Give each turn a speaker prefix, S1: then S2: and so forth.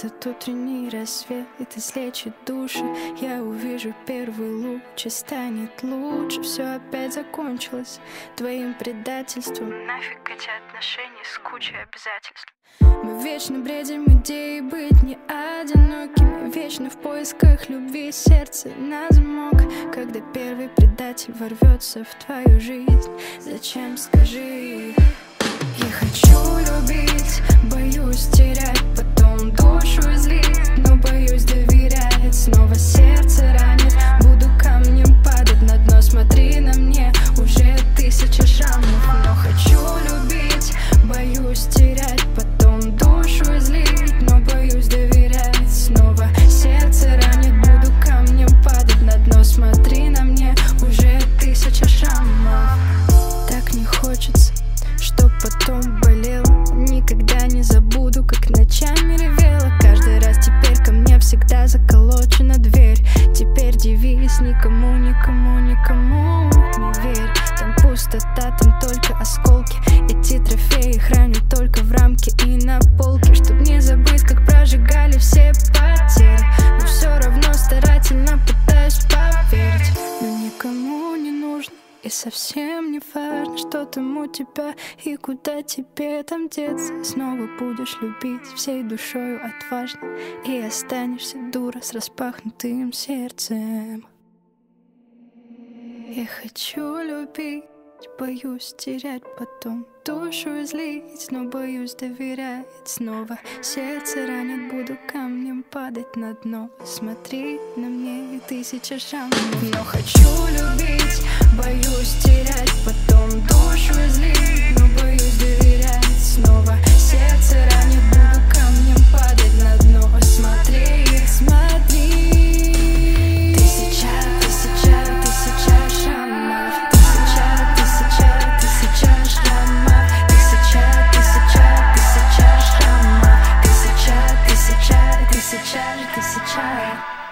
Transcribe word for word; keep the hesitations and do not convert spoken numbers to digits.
S1: Этот утренний рассвет излечит души. Я увижу первый луч и станет лучше. Все опять закончилось твоим предательством. Нафиг эти отношения с кучей обязательств. Мы вечно бредим идеей быть не одинокими. Вечно в поисках любви, сердце на замок. Когда первый предатель ворвется в твою жизнь, зачем, скажи? Я хочу любить, боюсь терять, потом душу излить, но боюсь доверять. Снова сердце ранит, буду камнем падать на дно. Смотри на мне, уже тысяча шрамов. Но хочу любить, боюсь терять, потом душу излить, но боюсь доверять. Снова сердце ранит, буду камнем падать на дно. Смотри на мне, уже тысяча шрамов. Так не хочется, что потом болело. Никогда не забуду, как ночами ревела. Каждый раз теперь ко мне всегда заколочена дверь. Теперь девиз: никому, никому, никому не верь. Там пустота, там только осколки. Эти трофеи храню только в рамке и на полке, чтоб не забыть, как прожигали все потери. Но все равно старательно пытаюсь поверить. Но никому не нужно и совсем не важно, что там у тебя и куда тебе там деться. Снова будешь любить всей душою отважно и останешься, дура, с распахнутым сердцем. Я хочу любить, боюсь терять, потом душу излить, но боюсь доверять. Снова сердце ранит, буду камнем падать на дно. Смотри на мне, и тысяча шрамов. Но хочу любить, боюсь терять, потом душу излить, но боюсь доверять. Снова сердце ранит, буду камнем падать на дно. Смотри, смотри. Тысяча, тысяча, тысяча шрамов. Тысяча, тысяча, тысяча шрамов. Тысяча, тысяча, тысяча шрамов. Тысяча, тысяча, тысяча, тысяча.